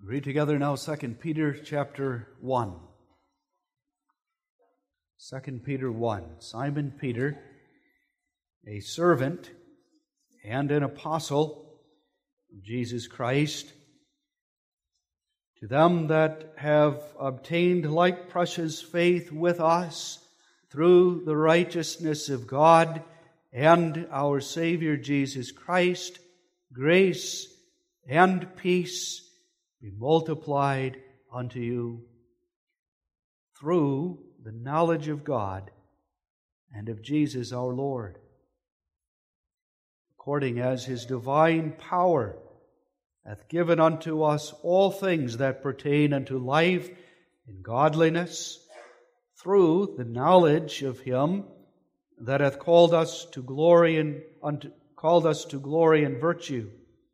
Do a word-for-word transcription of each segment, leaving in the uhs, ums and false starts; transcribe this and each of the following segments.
Read together now Second Peter chapter one. Second Peter one. Simon Peter, a servant and an apostle of Jesus Christ, to them that have obtained like precious faith with us through the righteousness of God and our Savior Jesus Christ, grace and peace be multiplied unto you through the knowledge of God and of Jesus our Lord, according as His divine power hath given unto us all things that pertain unto life and godliness, through the knowledge of Him that hath called us to glory and unto, called us to glory and virtue,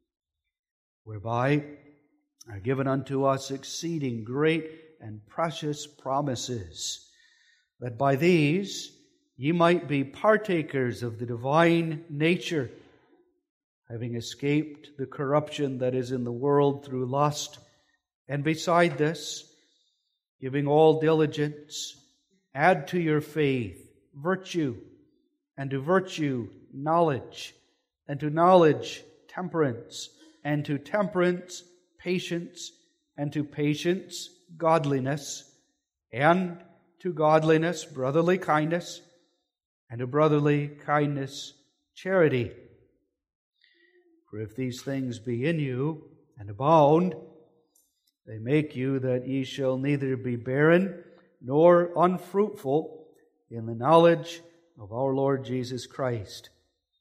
whereby are given unto us exceeding great and precious promises, that by these ye might be partakers of the divine nature, having escaped the corruption that is in the world through lust, and beside this, giving all diligence, add to your faith virtue, and to virtue knowledge, and to knowledge temperance, and to temperance patience, and to patience godliness, and to godliness brotherly kindness, and to brotherly kindness charity. For if these things be in you and abound, they make you that ye shall neither be barren nor unfruitful in the knowledge of our Lord Jesus Christ.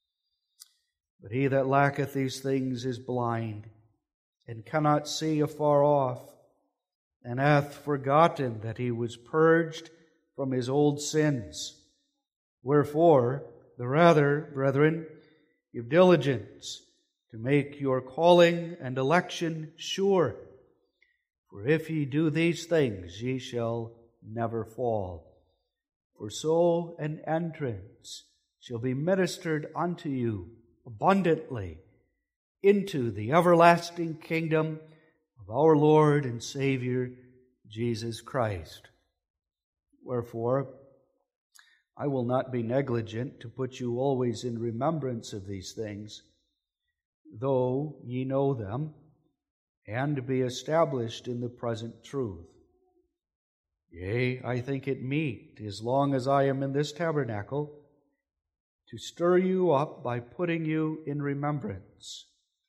But he that lacketh these things is blind, and cannot see afar off, and hath forgotten that he was purged from his old sins. Wherefore, the rather, brethren, give diligence to make your calling and election sure. For if ye do these things, ye shall never fall. For so an entrance shall be ministered unto you abundantly into the everlasting kingdom of our Lord and Savior, Jesus Christ. Wherefore, I will not be negligent to put you always in remembrance of these things, though ye know them, and be established in the present truth. Yea, I think it meet, as long as I am in this tabernacle, to stir you up by putting you in remembrance,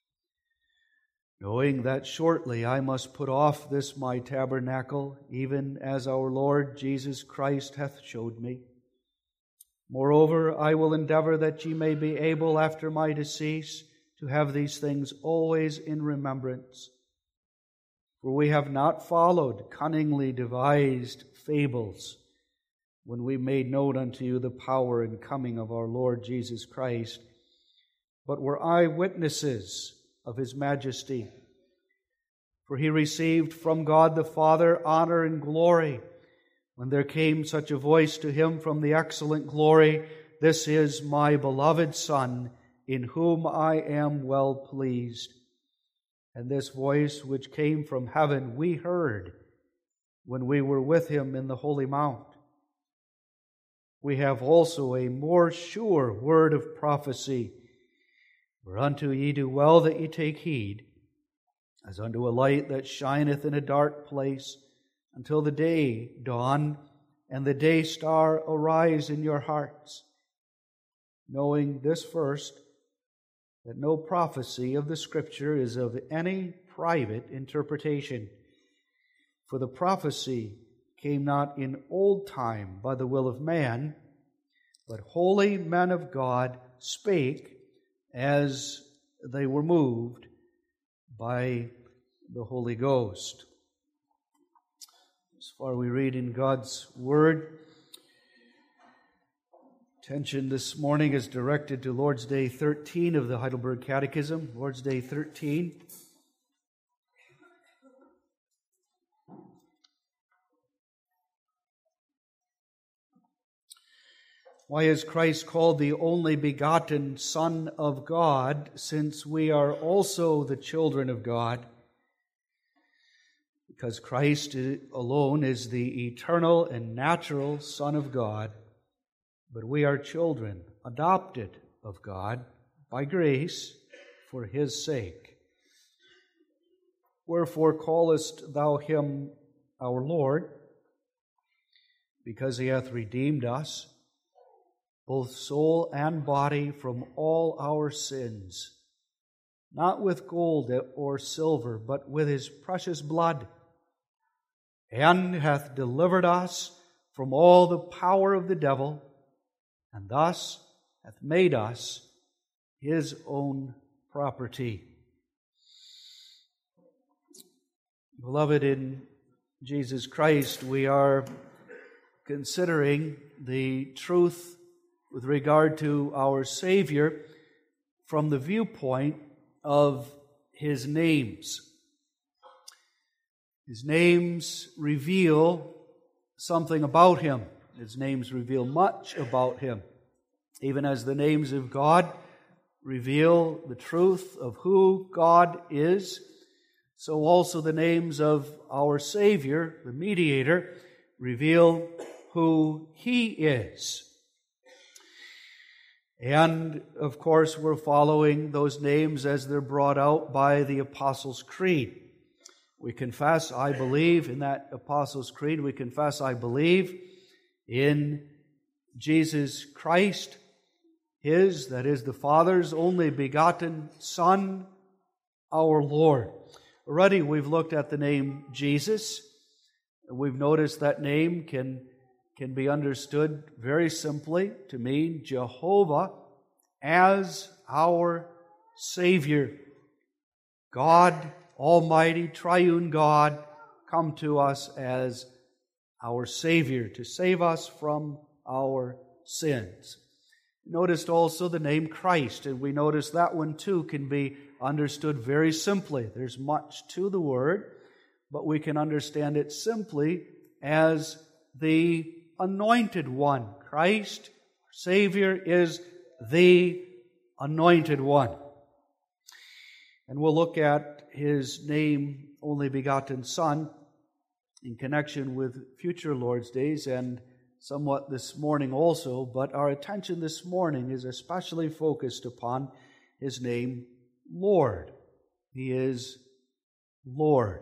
knowing that shortly I must put off this my tabernacle, even as our Lord Jesus Christ hath showed me. Moreover, I will endeavor that ye may be able after my decease to have these things always in remembrance. For we have not followed cunningly devised fables, when we made known unto you the power and coming of our Lord Jesus Christ, but were eyewitnesses of His majesty. For He received from God the Father honor and glory, when there came such a voice to Him from the excellent glory, This is my beloved Son, in whom I am well pleased. And this voice which came from heaven we heard when we were with Him in the Holy Mount. We have also a more sure word of prophecy, whereunto ye do well that ye take heed, as unto a light that shineth in a dark place, until the day dawn and the day star arise in your hearts, knowing this first, that no prophecy of the Scripture is of any private interpretation. For the prophecy came not in old time by the will of man, but holy men of God spake as they were moved by the Holy Ghost. As far we read in God's Word, attention this morning is directed to Lord's Day thirteen of the Heidelberg Catechism. Lord's Day thirteen. Why is Christ called the only begotten Son of God, since we are also the children of God? because Christ alone is the eternal and natural Son of God, but we are children, adopted of God by grace for His sake. Wherefore callest thou Him our Lord? Because He hath redeemed us, both soul and body, from all our sins, not with gold or silver, but with His precious blood, and hath delivered us from all the power of the devil, and thus hath made us His own property. Beloved, in Jesus Christ, we are considering the truth with regard to our Savior from the viewpoint of His names. His names reveal something about Him. His names reveal much about Him. Even as the names of God reveal the truth of who God is, so also the names of our Savior, the Mediator, reveal who He is. And, of course, we're following those names as they're brought out by the Apostles' Creed. We confess, I believe, in that Apostles' Creed, we confess, I believe in Jesus Christ, His, that is the Father's only begotten Son, our Lord. Already we've looked at the name Jesus. We've noticed that name can, can be understood very simply to mean Jehovah as our Savior. God, Almighty, Triune God, come to us as our Savior to save us from our sins. Noticed also the name Christ, and we notice that one too can be understood very simply. There's much to the word, but we can understand it simply as the Anointed One. Christ, Savior, is the Anointed One. And we'll look at His name, Only Begotten Son, in connection with future Lord's Days and somewhat this morning also, but our attention this morning is especially focused upon His name, Lord. He is Lord.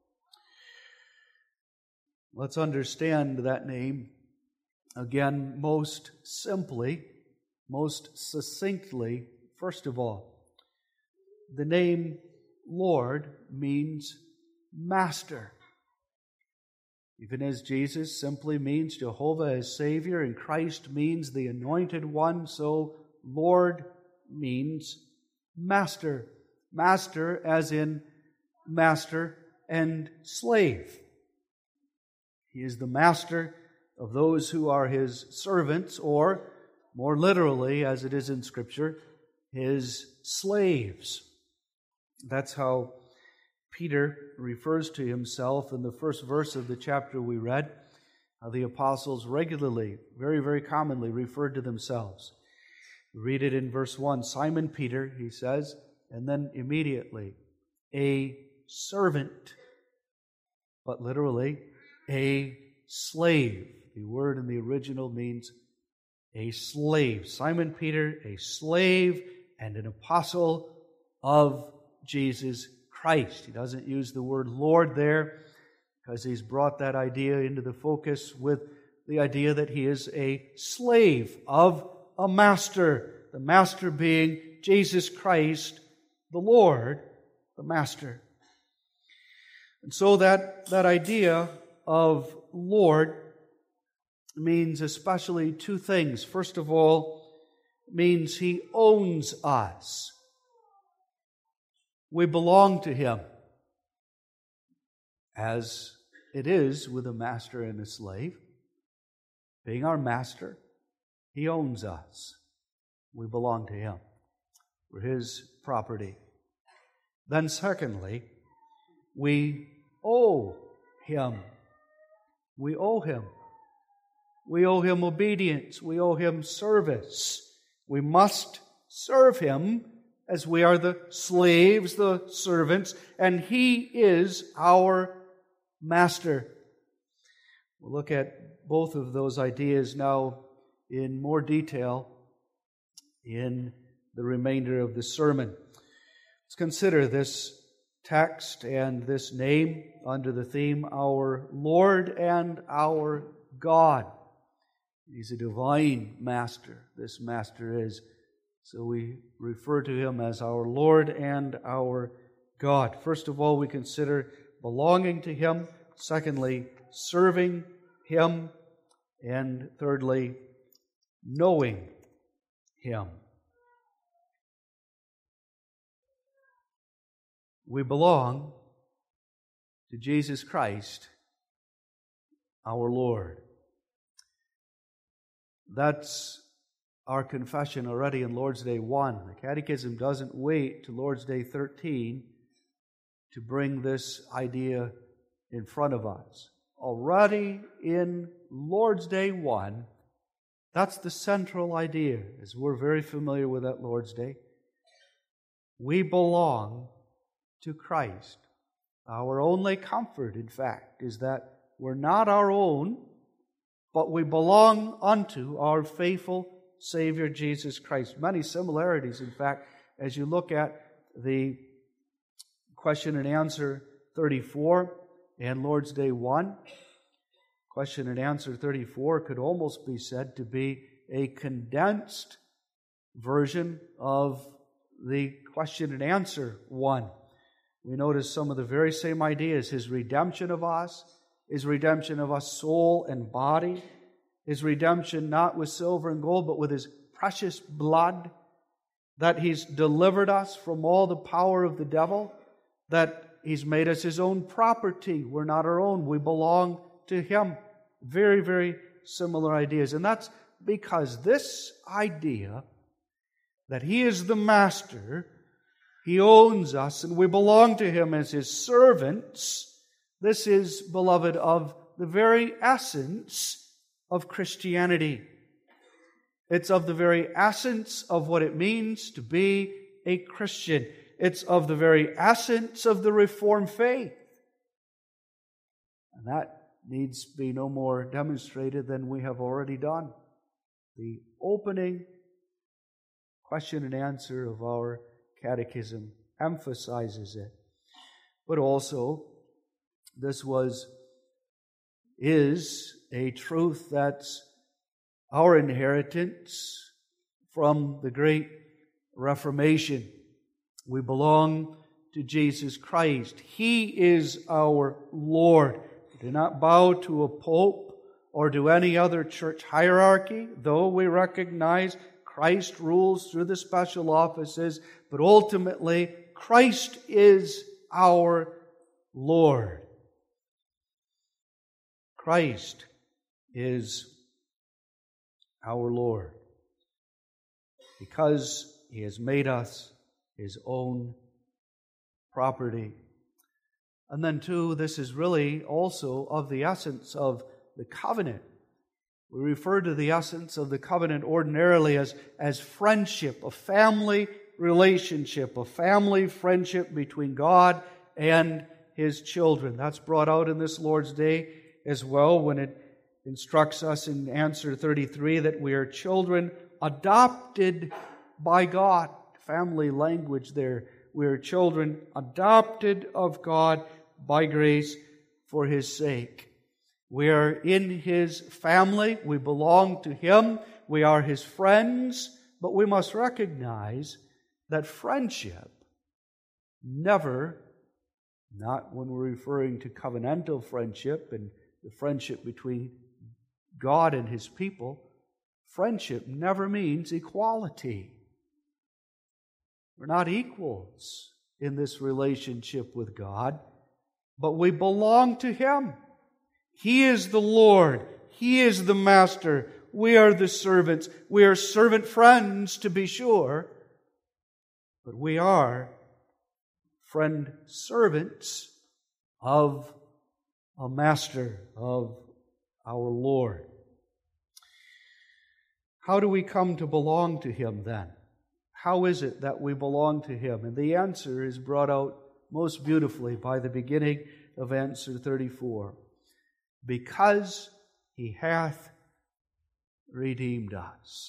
Let's understand that name again most simply, most succinctly. First of all, the name Lord means Master. Even as Jesus simply means Jehovah as Savior and Christ means the Anointed One, so Lord means Master. Master as in master and slave. He is the master of those who are His servants, or more literally, as it is in Scripture, His slaves. That's how Peter refers to himself in the first verse of the chapter we read. How the apostles regularly, very, very commonly referred to themselves. We read it in verse one. Simon Peter, he says, and then immediately, a servant, but literally, a slave. The word in the original means a slave. Simon Peter, a slave and an apostle of Jesus Christ. He doesn't use the word Lord there because he's brought that idea into the focus with the idea that he is a slave of a master. The master being Jesus Christ, the Lord, the master. And so that, that idea of Lord means especially two things. First of all, it means He owns us. We belong to Him, as it is with a master and a slave. Being our master, He owns us. We belong to Him. We're His property. Then secondly, we owe Him. We owe Him. We owe Him obedience. We owe Him service. We must serve Him as we are the slaves, the servants, and He is our master. We'll look at both of those ideas now in more detail in the remainder of the sermon. Let's consider this text and this name under the theme, our Lord and our God. He's a divine master. This master is. So we refer to him as our Lord and our God. First of all, we consider belonging to him. Secondly, serving him. And thirdly, knowing him. We belong to Jesus Christ, our Lord. That's our confession already in Lord's Day one. The Catechism doesn't wait to Lord's Day thirteen to bring this idea in front of us. Already in Lord's Day one, that's the central idea, as we're very familiar with that Lord's Day. We belong to Christ. Our only comfort, in fact, is that we're not our own, but we belong unto our faithful Savior Jesus Christ. Many similarities, in fact, as you look at the question and answer thirty-four and Lord's Day one. Question and answer thirty-four could almost be said to be a condensed version of the question and answer one. We notice some of the very same ideas. His redemption of us, His redemption of us soul and body, His redemption not with silver and gold, but with His precious blood, that He's delivered us from all the power of the devil, that He's made us His own property. We're not our own. We belong to Him. Very, very similar ideas. And that's because this idea that He is the master, He owns us, and we belong to Him as His servants. This is, beloved, of the very essence of Christianity. It's of the very essence of what it means to be a Christian. It's of the very essence of the Reformed faith. And that needs to be no more demonstrated than we have already done. The opening question and answer of our catechism emphasizes it. But also, this was, is a truth that's our inheritance from the great Reformation. We belong to Jesus Christ. He is our Lord. We do not bow to a pope or to any other church hierarchy, though we recognize Christ rules through the special offices, but ultimately Christ is our Lord. Christ is our Lord because He has made us His own property. And then too, this is really also of the essence of the covenant. We refer to the essence of the covenant ordinarily as, as friendship, a family relationship, a family friendship between God and His children. That's brought out in this Lord's Day as well when it instructs us in answer thirty-three that we are children adopted by God. Family language there. We are children adopted of God by grace for His sake. We are in His family. We belong to Him. We are His friends. But we must recognize that friendship never, not when we're referring to covenantal friendship and the friendship between God and His people, friendship never means equality. We're not equals in this relationship with God, but we belong to Him. He is the Lord. He is the master. We are the servants. We are servant friends, to be sure, but we are friend servants of a master, of our Lord. How do we come to belong to Him then? How is it that we belong to Him? And the answer is brought out most beautifully by the beginning of answer thirty-four. Because He hath redeemed us.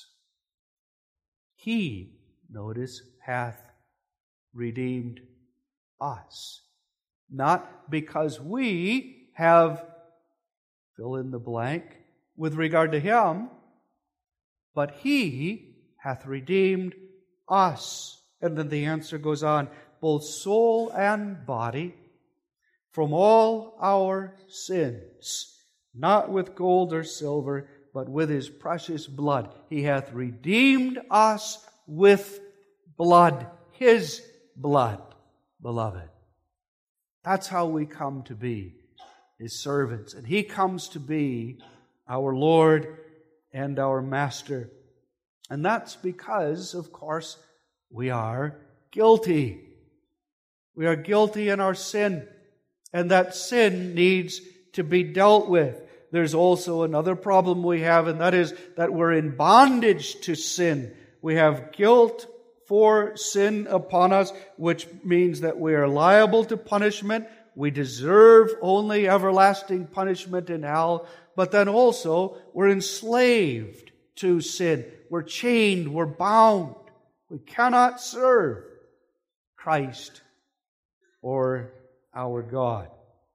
He, notice, hath redeemed us. Not because we have, fill in the blank, with regard to Him, but He hath redeemed us. And then the answer goes on, both soul and body, from all our sins, not with gold or silver, but with His precious blood. He hath redeemed us with blood, His blood, beloved. That's how we come to be His servants. And He comes to be our Lord and our Master. And that's because, of course, we are guilty. We are guilty in our sin. And that sin needs to be dealt with. There's also another problem we have, and that is that we're in bondage to sin. We have guilt for sin upon us, which means that we are liable to punishment. We deserve only everlasting punishment in hell. But then also, we're enslaved to sin. We're chained. We're bound. We cannot serve Christ or our God.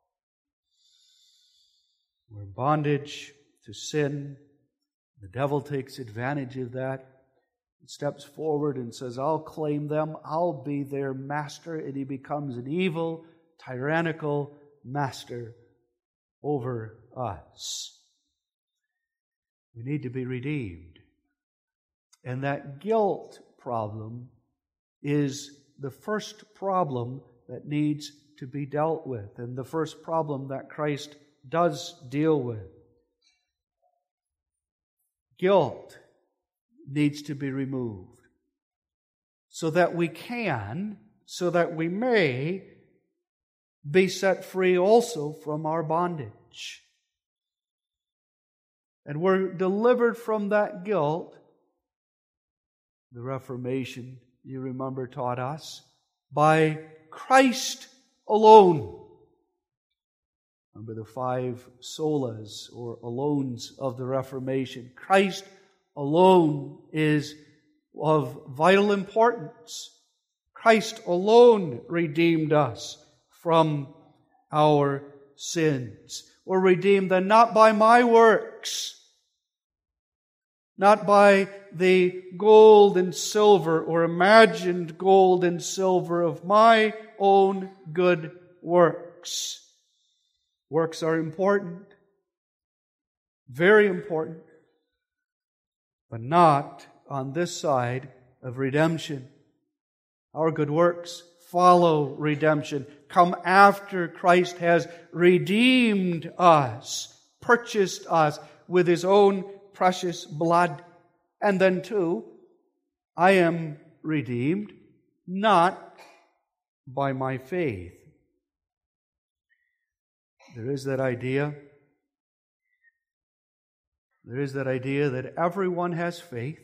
We're in bondage to sin. The devil takes advantage of that. He steps forward and says, I'll claim them. I'll be their master. And he becomes an evil, tyrannical master over us. We need to be redeemed. And that guilt problem is the first problem that needs to be dealt with, and the first problem that Christ does deal with. Guilt needs to be removed so that we can, so that we may be set free also from our bondage. And we're delivered from that guilt. The Reformation, you remember, taught us by Christ alone. Remember the five solas or alones of the Reformation. Christ alone is of vital importance. Christ alone redeemed us from our sins. We're redeemed then not by my works, not by the gold and silver or imagined gold and silver of my own good works. Works are important, very important, but not on this side of redemption. Our good works follow redemption, come after Christ has redeemed us, purchased us with His own precious blood. And then too, I am redeemed not by my faith. There is that idea, there is that idea that everyone has faith.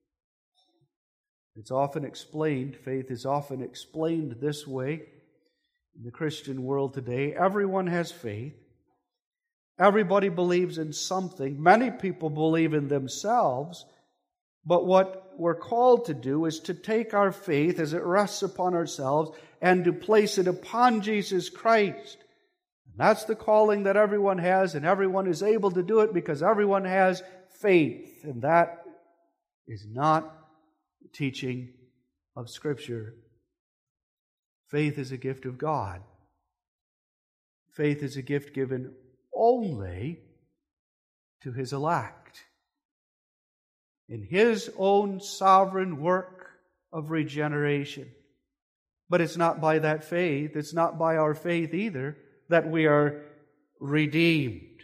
It's often explained, faith is often explained this way in the Christian world today. Everyone has faith. Everybody believes in something. Many people believe in themselves. But what we're called to do is to take our faith as it rests upon ourselves and to place it upon Jesus Christ. And that's the calling that everyone has, and everyone is able to do it because everyone has faith. And that is not the teaching of Scripture. Faith is a gift of God. Faith is a gift given only to His elect. In His own sovereign work of regeneration. But it's not by that faith, it's not by our faith either, that we are redeemed.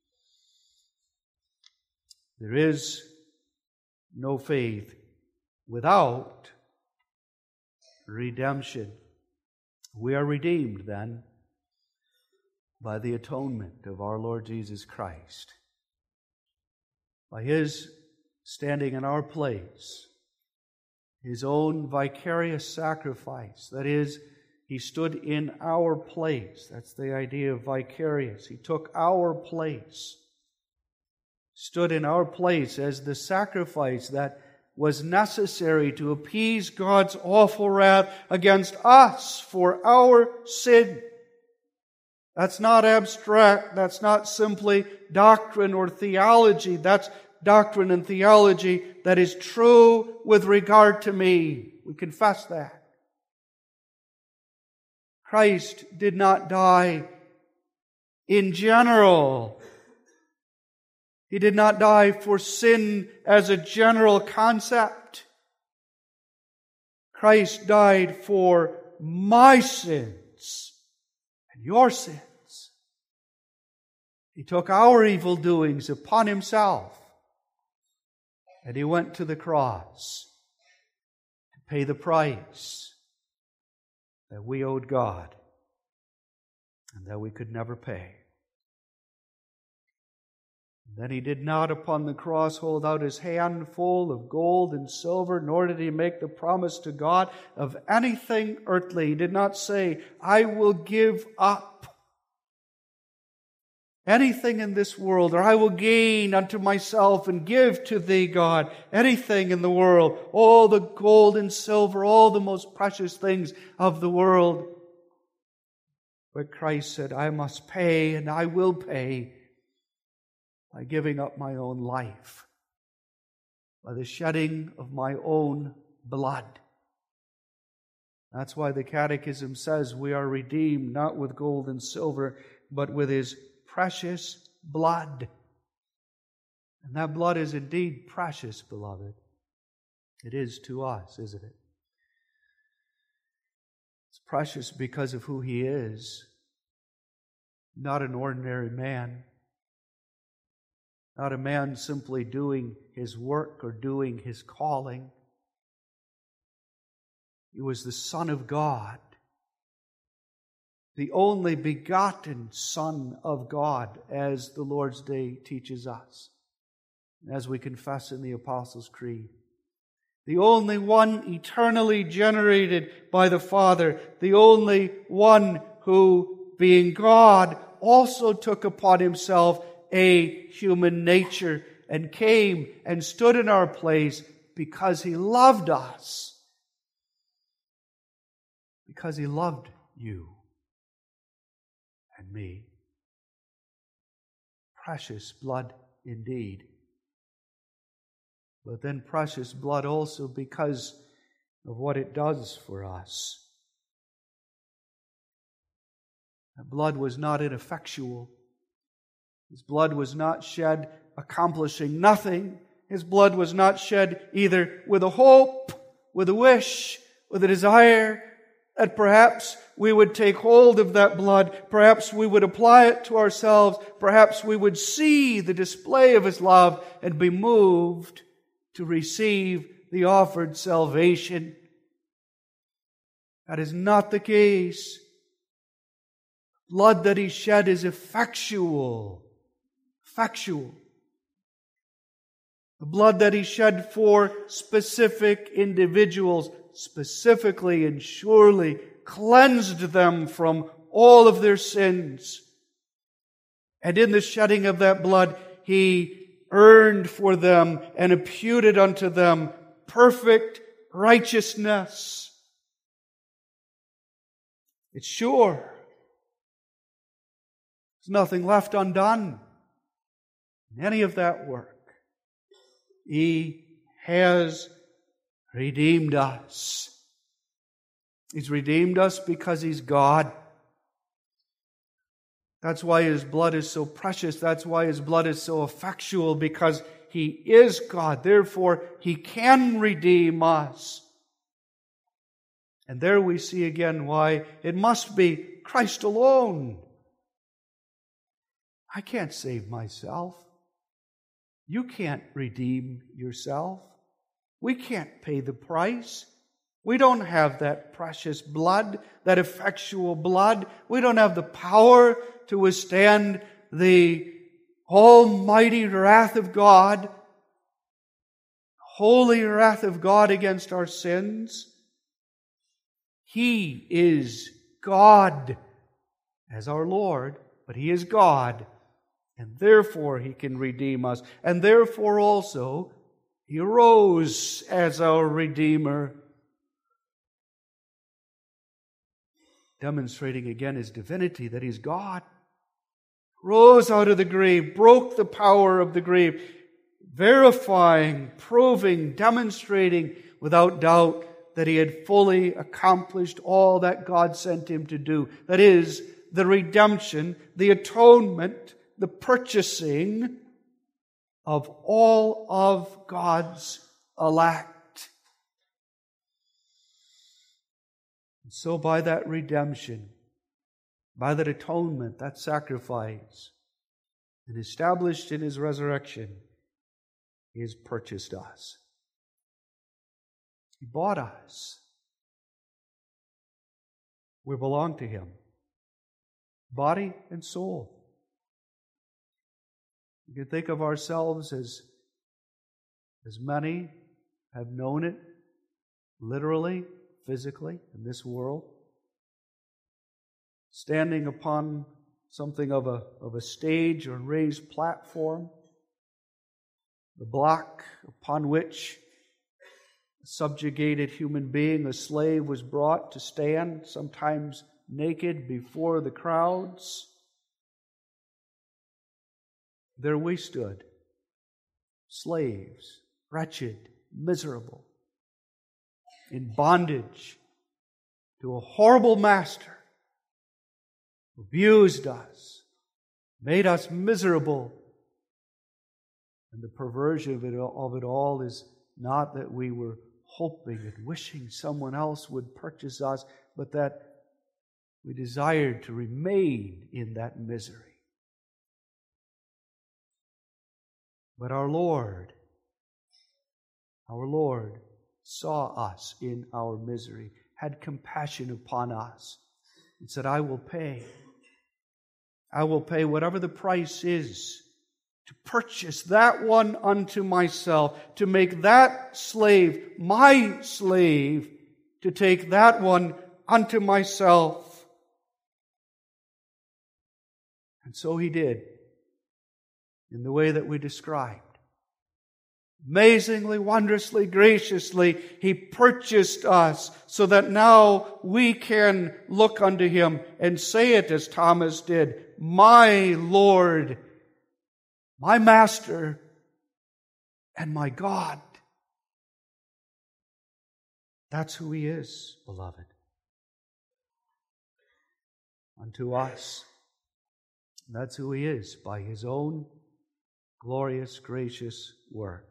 There is no faith without redemption. We are redeemed then by the atonement of our Lord Jesus Christ. By His standing in our place, His own vicarious sacrifice, that is, He stood in our place. That's the idea of vicarious. He took our place. Stood in our place as the sacrifice that was necessary to appease God's awful wrath against us for our sin. That's not abstract. That's not simply doctrine or theology. That's doctrine and theology that is true with regard to me. We confess that. Christ did not die in general. He did not die for sin as a general concept. Christ died for my sins and your sins. He took our evil doings upon Himself, and He went to the cross to pay the price that we owed God and that we could never pay. Then He did not upon the cross hold out His hand full of gold and silver, nor did He make the promise to God of anything earthly. He did not say, I will give up anything in this world, or I will gain unto myself and give to Thee, God, anything in the world, all the gold and silver, all the most precious things of the world. But Christ said, I must pay, and I will pay, by giving up my own life, by the shedding of my own blood. That's why the Catechism says we are redeemed not with gold and silver, but with His precious blood. And that blood is indeed precious, beloved. It is to us, isn't it? It's precious because of who He is. Not an ordinary man. Not a man simply doing his work or doing his calling. He was the Son of God, the only begotten Son of God, as the Lord's Day teaches us, as we confess in the Apostles' Creed. The only one eternally generated by the Father, the only one who, being God, also took upon Himself a human nature and came and stood in our place because He loved us. Because He loved you and me. Precious blood indeed. But then precious blood also because of what it does for us. That blood was not ineffectual. His blood was not shed accomplishing nothing. His blood was not shed either with a hope, with a wish, with a desire that perhaps we would take hold of that blood, perhaps we would apply it to ourselves, perhaps we would see the display of His love and be moved to receive the offered salvation. That is not the case. Blood that He shed is effectual. Effectual. The blood that He shed for specific individuals specifically and surely cleansed them from all of their sins. And in the shedding of that blood, He earned for them and imputed unto them perfect righteousness. It's sure. There's nothing left undone in any of that work. He has redeemed us. He's redeemed us because He's God. That's why His blood is so precious. That's why His blood is so effectual, because He is God. Therefore, He can redeem us. And there we see again why it must be Christ alone. I can't save myself. You can't redeem yourself. We can't pay the price. We don't have that precious blood, that effectual blood. We don't have the power to withstand the almighty wrath of God, holy wrath of God against our sins. He is God as our Lord, but He is God, and therefore He can redeem us. And therefore also He arose as our Redeemer, demonstrating again His divinity, that He's God. Rose out of the grave, broke the power of the grave, verifying, proving, demonstrating without doubt that He had fully accomplished all that God sent Him to do. That is, the redemption, the atonement, the purchasing of all of God's elect. And so by that redemption, by that atonement, that sacrifice, and established in His resurrection, He has purchased us. He bought us. We belong to Him, body and soul. You can think of ourselves as, as many have known it, literally, physically, in this world, standing upon something of a, of a stage or raised platform, the block upon which a subjugated human being, a slave, was brought to stand, sometimes naked, before the crowds. There we stood, slaves, wretched, miserable, in bondage to a horrible master who abused us, made us miserable. And the perversion of it, of it all is not that we were hoping and wishing someone else would purchase us, but that we desired to remain in that misery. But our Lord, our Lord saw us in our misery, had compassion upon us, and said, I will pay. I will pay whatever the price is to purchase that one unto myself, to make that slave my slave, to take that one unto myself. And so He did, in the way that we described. Amazingly, wondrously, graciously, He purchased us so that now we can look unto Him and say it as Thomas did, my Lord, my Master, and my God. That's who He is, beloved. Unto us. That's who He is by His own glorious, gracious work.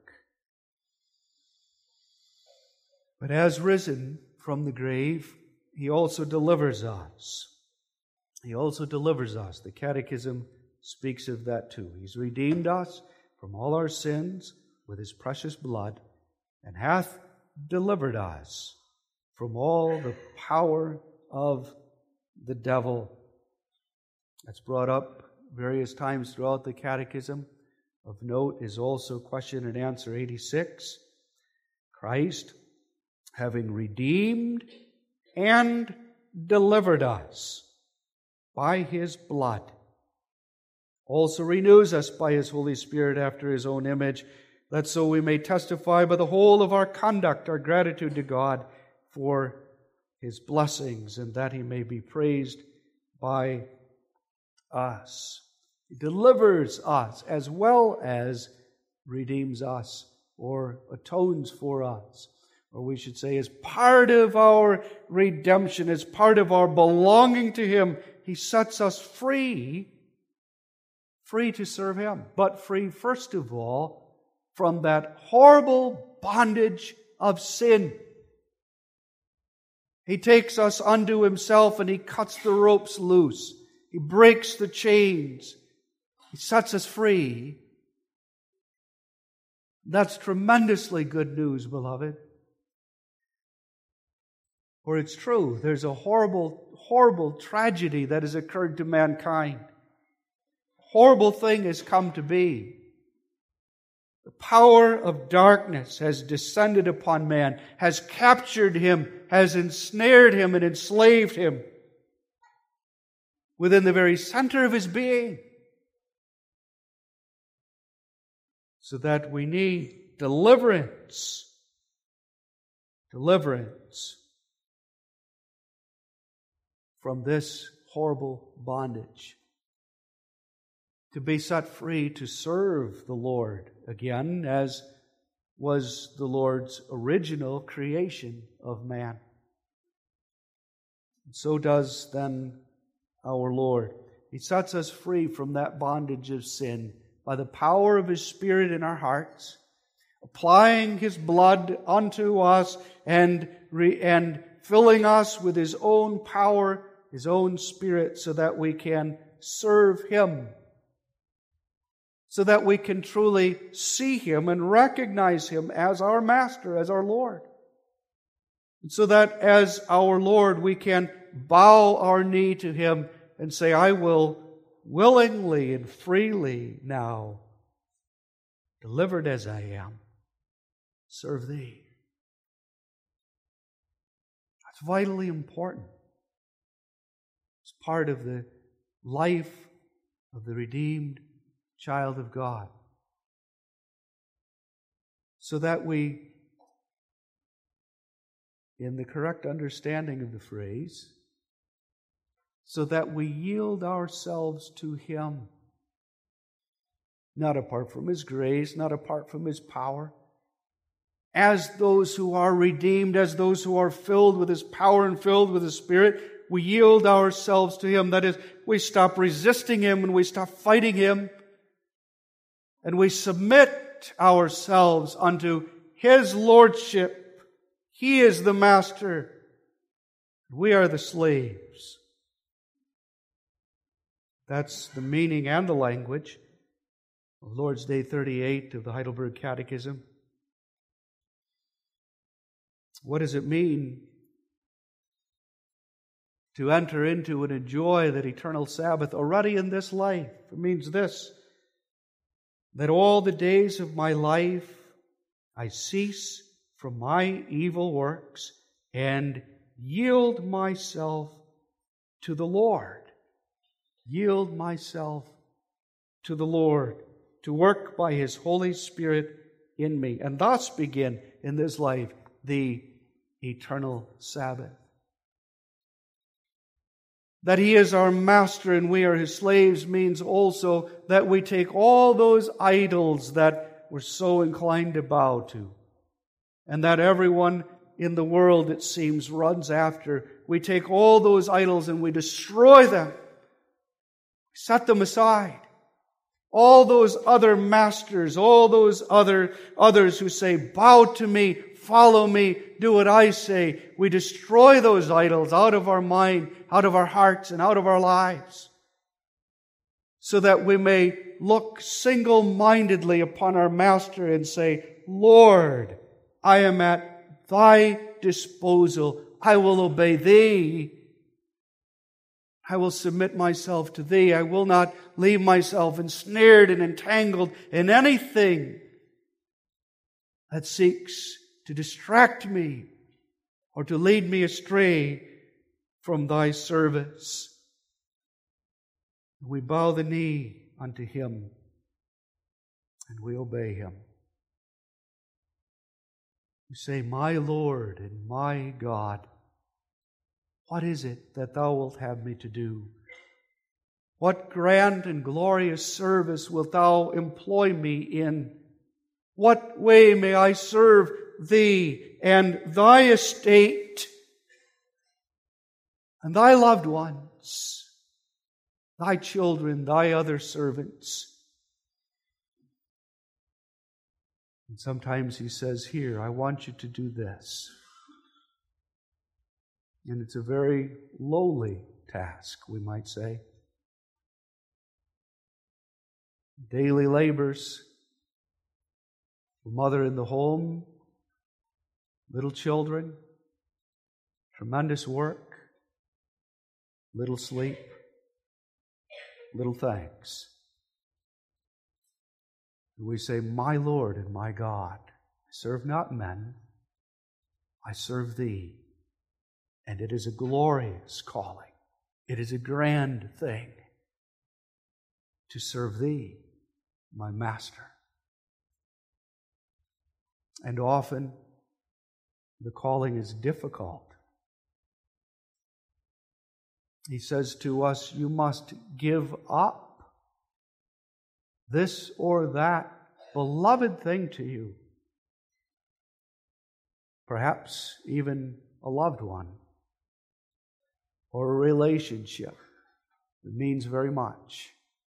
But as risen from the grave, He also delivers us. He also delivers us. The Catechism speaks of that too. He's redeemed us from all our sins with His precious blood, and hath delivered us from all the power of the devil. That's brought up various times throughout the Catechism. Of note is also question and answer eighty-six. Christ, having redeemed and delivered us by His blood, also renews us by His Holy Spirit after His own image, that so we may testify by the whole of our conduct our gratitude to God for His blessings, and that He may be praised by us. He delivers us as well as redeems us or atones for us. Or we should say, as part of our redemption, as part of our belonging to Him, He sets us free, free to serve Him, but free first of all from that horrible bondage of sin. He takes us unto Himself and He cuts the ropes loose. He breaks the chains. He sets us free. That's tremendously good news, beloved. For it's true, there's a horrible, horrible tragedy that has occurred to mankind. A horrible thing has come to be. The power of darkness has descended upon man, has captured him, has ensnared him and enslaved him. within the very center of his being, so that we need deliverance. Deliverance from this horrible bondage. To be set free to serve the Lord again, as was the Lord's original creation of man. And so does then our Lord. He sets us free from that bondage of sin by the power of His Spirit in our hearts, applying His blood unto us and, re- and filling us with His own power, His own Spirit, so that we can serve Him, so that we can truly see Him and recognize Him as our Master, as our Lord. And so that as our Lord we can bow our knee to Him and say, I will willingly and freely now, delivered as I am, serve Thee. That's vitally important. It's part of the life of the redeemed child of God. So that we, in the correct understanding of the phrase, so that we yield ourselves to Him, not apart from His grace, not apart from His power, as those who are redeemed, as those who are filled with His power and filled with His Spirit, we yield ourselves to Him. That is, we stop resisting Him and we stop fighting Him, and we submit ourselves unto His lordship. He is the master. We are the slaves. That's the meaning and the language of Lord's Day thirty-eight of the Heidelberg Catechism. What does it mean to enter into and enjoy that eternal Sabbath already in this life? It means this: that all the days of my life I cease from my evil works and yield myself to the Lord. Yield myself to the Lord to work by His Holy Spirit in me, and thus begin in this life the eternal Sabbath. That He is our master and we are His slaves means also that we take all those idols that we're so inclined to bow to, and that everyone in the world, it seems, runs after. We take all those idols and we destroy them. Set them aside. All those other masters, all those other others who say, bow to me, follow me, do what I say. We destroy those idols out of our mind, out of our hearts, and out of our lives, so that we may look single-mindedly upon our Master and say, Lord, I am at Thy disposal. I will obey Thee. I will submit myself to Thee. I will not leave myself ensnared and entangled in anything that seeks to distract me or to lead me astray from Thy service. We bow the knee unto Him and we obey Him. We say, my Lord and my God, what is it that Thou wilt have me to do? What grand and glorious service wilt Thou employ me in? What way may I serve Thee and Thy estate and Thy loved ones, Thy children, Thy other servants? And sometimes He says, here, I want you to do this. And it's a very lowly task, we might say. Daily labors, the mother in the home, little children, tremendous work, little sleep, little thanks. And we say, my Lord and my God, I serve not men, I serve Thee. And it is a glorious calling. It is a grand thing to serve Thee, my Master. And often the calling is difficult. He says to us, you must give up this or that beloved thing to you. Perhaps even a loved one or a relationship that means very much.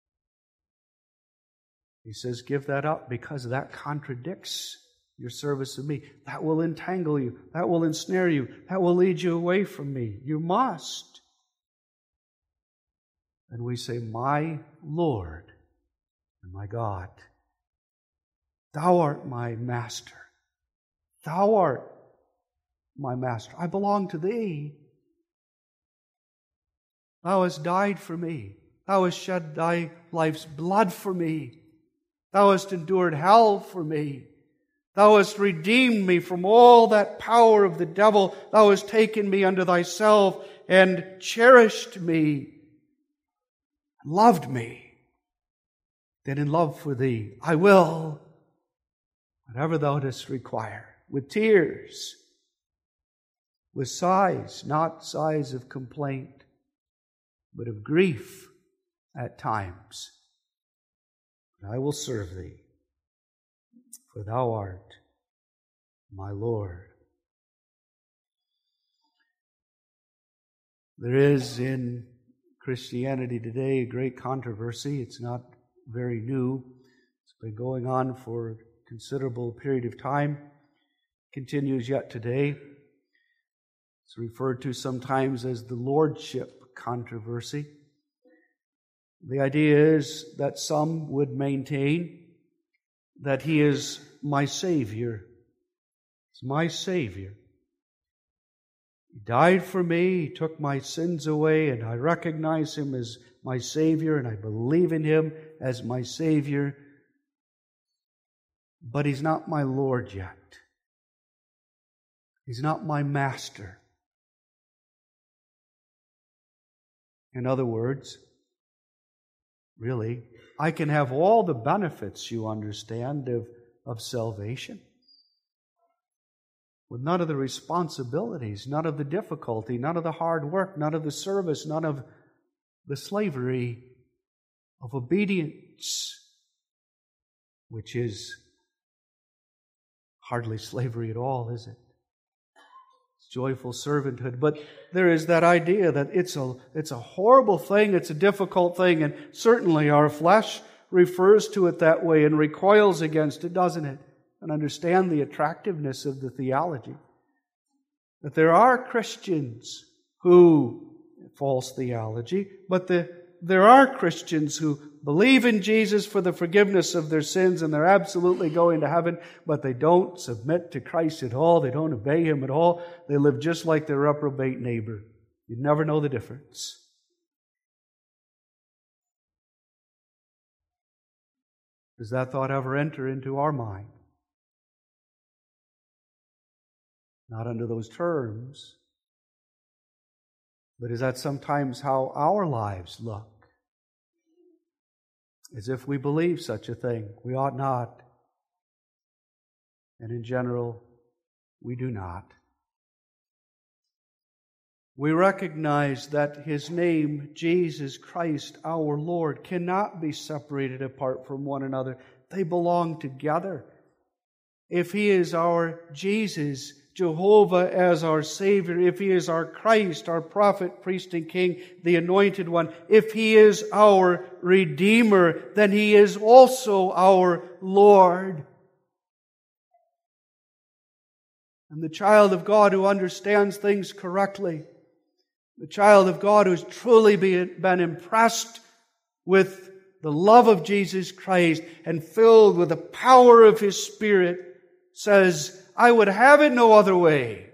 He says, give that up because that contradicts your service of me. That will entangle you. That will ensnare you. That will lead you away from me. You must. And we say, my Lord and my God, Thou art my Master. Thou art my Master. I belong to Thee. Thou hast died for me. Thou hast shed Thy life's blood for me. Thou hast endured hell for me. Thou hast redeemed me from all that power of the devil. Thou hast taken me unto Thyself and cherished me, loved me. Then in love for Thee, I will, whatever Thou dost require, with tears, with sighs, not sighs of complaint, but of grief at times. I will serve Thee, for Thou art my Lord. There is in Christianity today a great controversy. It's not very new. It's been going on for a considerable period of time. Continues yet today. It's referred to sometimes as the lordship controversy. The idea is that some would maintain that He is my Savior. He's my Savior. He died for me, He took my sins away, and I recognize Him as my Savior, and I believe in Him as my Savior. But He's not my Lord yet. He's not my Master. In other words, really, I can have all the benefits, you understand, of, of salvation, with none of the responsibilities, none of the difficulty, none of the hard work, none of the service, none of the slavery of obedience, which is hardly slavery at all, is it? It's joyful servanthood. But there is that idea that it's a, it's a horrible thing, it's a difficult thing, and certainly our flesh refers to it that way and recoils against it, doesn't it? And understand the attractiveness of the theology. That there are Christians who, false theology, but the, there are Christians who believe in Jesus for the forgiveness of their sins and they're absolutely going to heaven, but they don't submit to Christ at all. They don't obey Him at all. They live just like their reprobate neighbor. You'd never know the difference. Does that thought ever enter into our mind? Not under those terms. But is that sometimes how our lives look? As if we believe such a thing. We ought not. And in general, we do not. We recognize that His name, Jesus Christ, our Lord, cannot be separated apart from one another. They belong together. If He is our Jesus, Jehovah as our Savior, if He is our Christ, our prophet, priest, and king, the anointed one, if He is our Redeemer, then He is also our Lord. And the child of God who understands things correctly, the child of God who's truly been impressed with the love of Jesus Christ and filled with the power of His Spirit, says, I would have it no other way.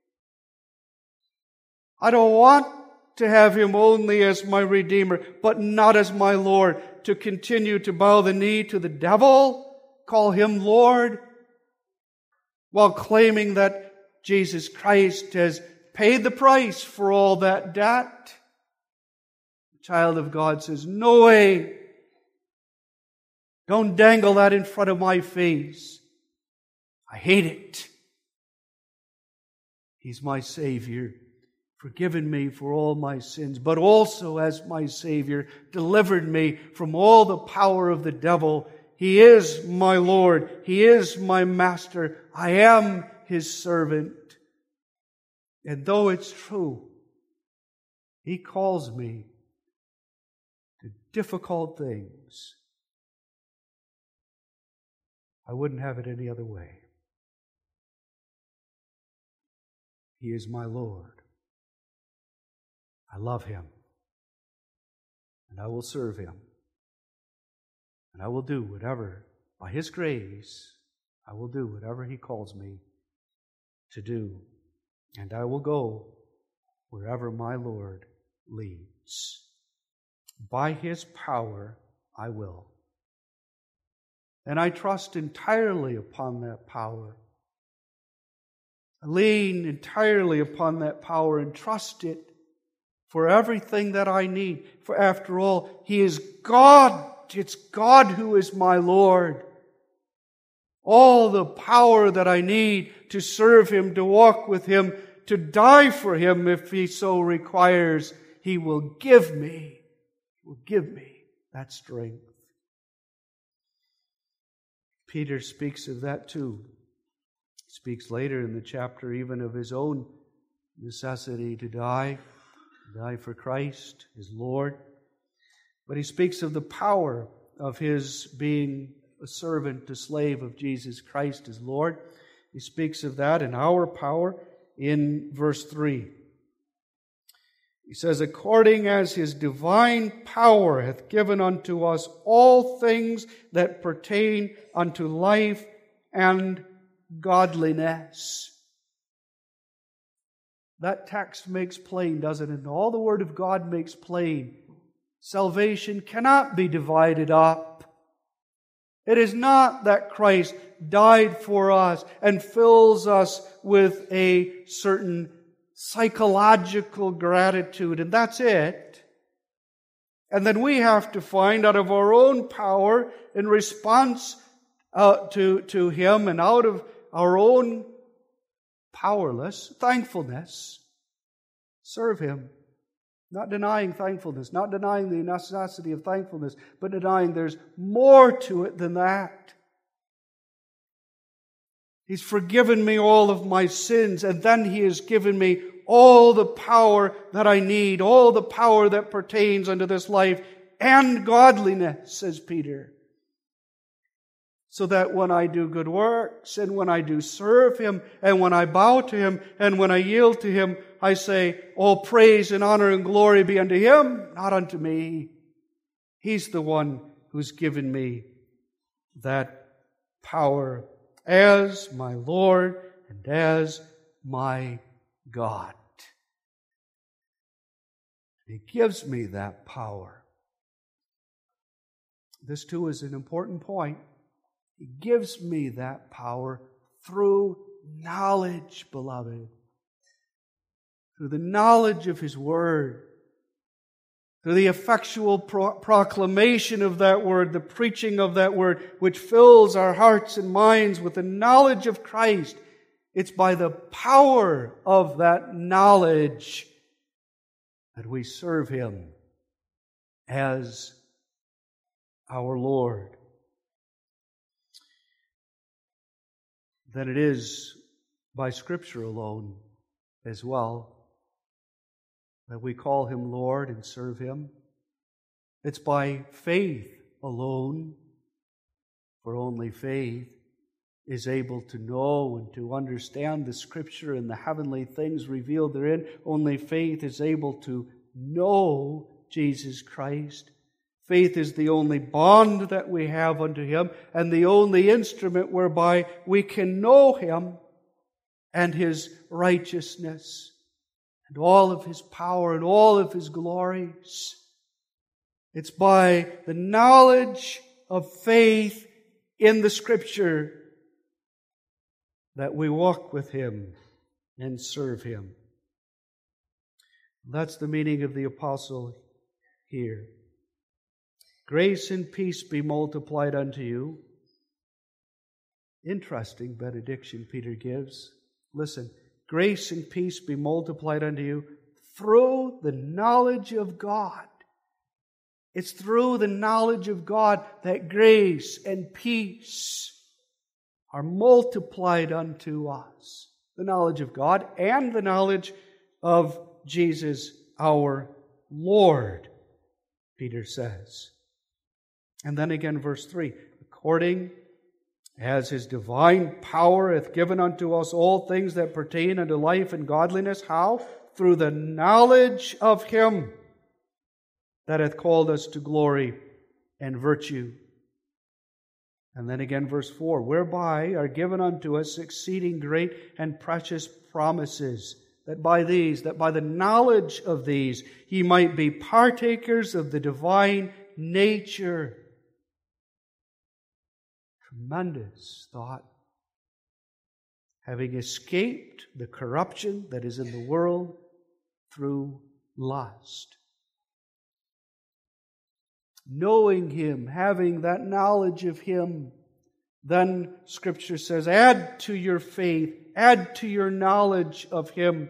I don't want to have Him only as my Redeemer, but not as my Lord. To continue to bow the knee to the devil, call Him Lord, while claiming that Jesus Christ has paid the price for all that debt. child of God says, no way. Don't dangle that in front of my face. I hate it. He's my Savior, forgiven me for all my sins, but also as my Savior, delivered me from all the power of the devil. He is my Lord. He is my Master. I am His servant. And though it's true, He calls me to difficult things, I wouldn't have it any other way. He is my Lord. I love Him. And I will serve Him. And I will do whatever, by His grace, I will do whatever He calls me to do. And I will go wherever my Lord leads. By His power, I will. And I trust entirely upon that power. I lean entirely upon that power and trust it for everything that I need. For after all, He is God. It's God who is my Lord. All the power that I need to serve Him, to walk with Him, to die for Him if He so requires, He will give me, He will give me that strength. Peter speaks of that too. He speaks later in the chapter even of his own necessity to die, to die for Christ, his Lord. But he speaks of the power of his being a servant, a slave of Jesus Christ as Lord. He speaks of that in our power in verse three. He says, according as His divine power hath given unto us all things that pertain unto life and godliness. That text makes plain, doesn't it? And all the Word of God makes plain. Salvation cannot be divided up. It is not that Christ died for us and fills us with a certain psychological gratitude, and that's it. And then we have to find out of our own power in response uh, to, to Him and out of our own powerless thankfulness, serve Him. Not denying thankfulness, not denying the necessity of thankfulness, but denying there's more to it than that. He's forgiven me all of my sins, and then He has given me all the power that I need, all the power that pertains unto this life and godliness, says Peter. So that when I do good works, and when I do serve Him, and when I bow to Him, and when I yield to Him, I say, all praise and honor and glory be unto Him, not unto me. He's the one who's given me that power as my Lord and as my God. He gives me that power. This too is an important point. He gives me that power through knowledge, beloved. Through the knowledge of His Word. Through the effectual pro- proclamation of that Word, the preaching of that Word, which fills our hearts and minds with the knowledge of Christ. It's by the power of that knowledge that we serve Him as our Lord. Then it is by Scripture alone as well that we call Him Lord and serve Him. It's by faith alone, for only faith is able to know and to understand the Scripture and the heavenly things revealed therein. Only faith is able to know Jesus Christ. Faith is the only bond that we have unto Him and the only instrument whereby we can know Him and His righteousness and all of His power and all of His glories. It's by the knowledge of faith in the Scripture that we walk with Him and serve Him. That's the meaning of the apostle here. Grace and peace be multiplied unto you. Interesting benediction Peter gives. Listen, grace and peace be multiplied unto you through the knowledge of God. It's through the knowledge of God that grace and peace are multiplied unto us. The knowledge of God and the knowledge of Jesus our Lord, Peter says. And then again, verse three, according as His divine power hath given unto us all things that pertain unto life and godliness. How? Through the knowledge of Him that hath called us to glory and virtue. And then again, verse four, whereby are given unto us exceeding great and precious promises, that by these, that by the knowledge of these, ye might be partakers of the divine nature. Tremendous thought. Having escaped the corruption that is in the world through lust. Knowing Him, having that knowledge of Him, then Scripture says, add to your faith, add to your knowledge of Him.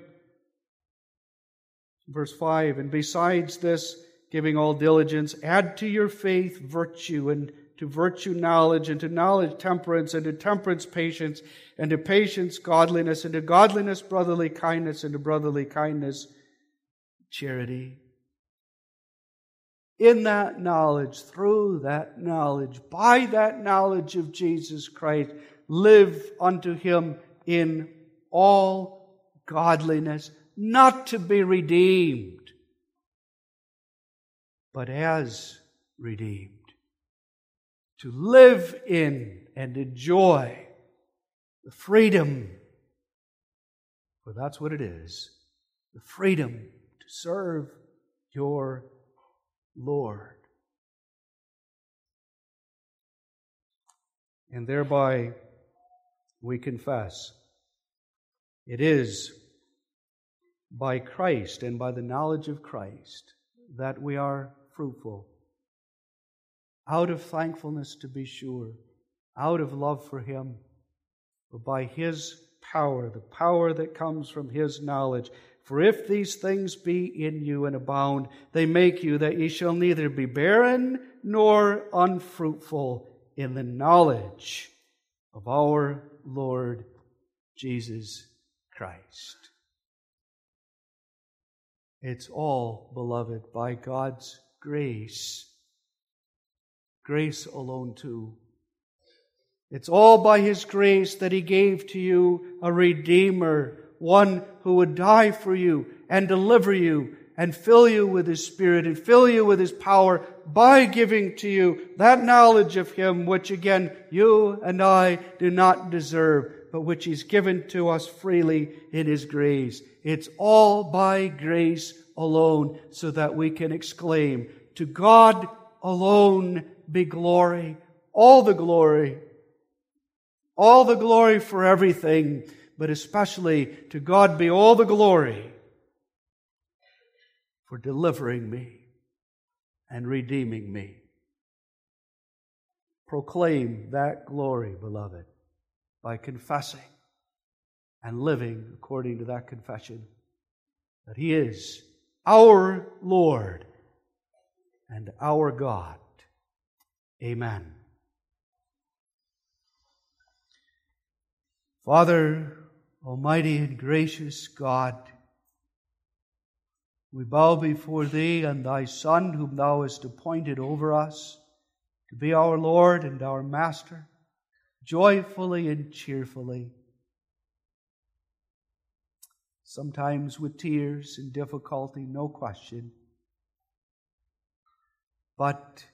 Verse five, and besides this, giving all diligence, add to your faith virtue, and to virtue knowledge, and to knowledge temperance, and to temperance patience, and to patience godliness, and to godliness brotherly kindness, and to brotherly kindness charity. In that knowledge, through that knowledge, by that knowledge of Jesus Christ, live unto Him in all godliness, not to be redeemed, but as redeemed. To live in and enjoy the freedom, for that's what it is, the freedom to serve your Lord. And thereby we confess it is by Christ and by the knowledge of Christ that we are fruitful. Out of thankfulness, to be sure, out of love for Him, but by His power, the power that comes from His knowledge. For if these things be in you and abound, they make you that ye shall neither be barren nor unfruitful in the knowledge of our Lord Jesus Christ. It's all, beloved, by God's grace. Grace alone too. It's all by His grace that He gave to you a Redeemer, one who would die for you and deliver you and fill you with His Spirit and fill you with His power by giving to you that knowledge of Him which, again, you and I do not deserve, but which He's given to us freely in His grace. It's all by grace alone, so that we can exclaim, to God alone be glory, all the glory, all the glory for everything, but especially to God be all the glory for delivering me and redeeming me. Proclaim that glory, beloved, by confessing and living according to that confession, that He is our Lord and our God. Amen. Father, Almighty and gracious God, we bow before Thee and Thy Son, whom Thou hast appointed over us to be our Lord and our Master, joyfully and cheerfully, sometimes with tears and difficulty, no question. But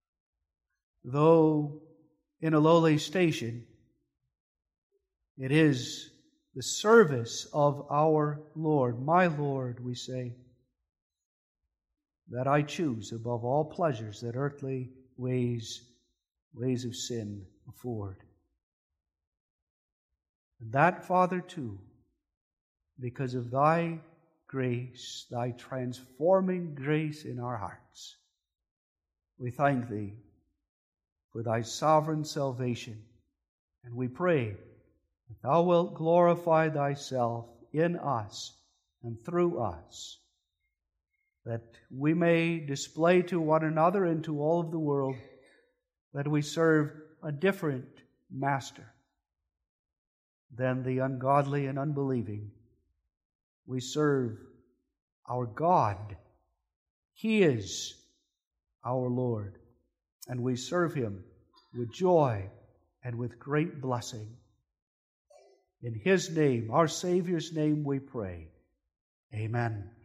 though in a lowly station, it is the service of our Lord, my Lord, we say, that I choose above all pleasures that earthly ways, ways of sin afford. And that, Father, too, because of Thy grace, Thy transforming grace in our hearts, We thank Thee for Thy sovereign salvation, and we pray that Thou wilt glorify Thyself in us and through us, that we may display to one another and to all of the world that we serve a different Master than the ungodly and unbelieving. We serve our God. He is our Lord, and we serve Him with joy and with great blessing. In His name, our Savior's name, we pray. Amen.